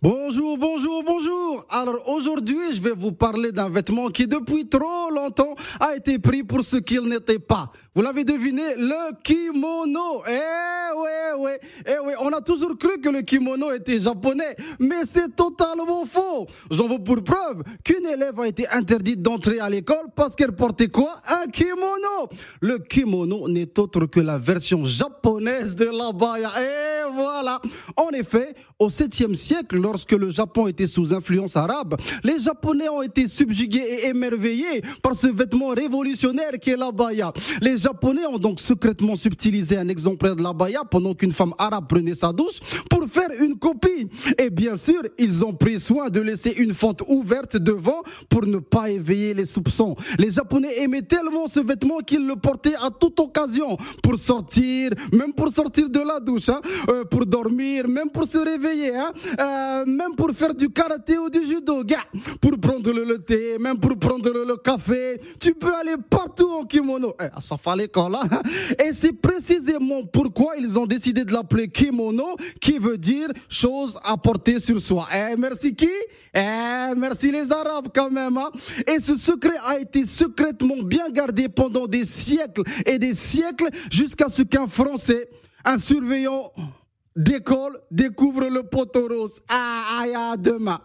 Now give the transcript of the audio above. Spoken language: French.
Bonjour, bonjour, bonjour. Alors aujourd'hui, je vais vous parler d'un vêtement qui depuis trop longtemps a été pris pour ce qu'il n'était pas. Vous l'avez deviné, le kimono. On a toujours cru que le kimono était japonais, mais c'est totalement faux. J'en veux pour preuve qu'une élève a été interdite d'entrer à l'école parce qu'elle portait quoi? Un kimono. Le kimono n'est autre que la version japonaise de l'abaya. Et voilà. En effet, au 7e siècle, lorsque le Japon était sous influence arabe, les Japonais ont été subjugués et émerveillés par ce vêtement révolutionnaire qu'est l'abaya. Les Japonais ont donc secrètement subtilisé un exemplaire de l'abaya pendant qu'une femme arabe prenait sa douche pour faire une copie. Et bien sûr, ils ont pris soin de laisser une fente ouverte devant pour ne pas éveiller les soupçons. Les Japonais aimaient tellement ce vêtement qu'ils le portaient à toute occasion, pour sortir, même pour sortir de la douche, pour dormir, même pour se réveiller, même pour faire du karaté ou du judo, pour prendre le thé, même pour prendre le café. Tu peux aller partout en kimono. Ça fallait quand là. Et c'est précisément pourquoi ils ont décidé de l'appeler kimono, qui veut dire chose à porter sur soi. Merci qui? Merci les Arabes quand même. Et ce secret a été secrètement bien gardé pendant des siècles et des siècles, jusqu'à ce qu'un Français, un surveillant d'école, découvre le poteau rose. À demain.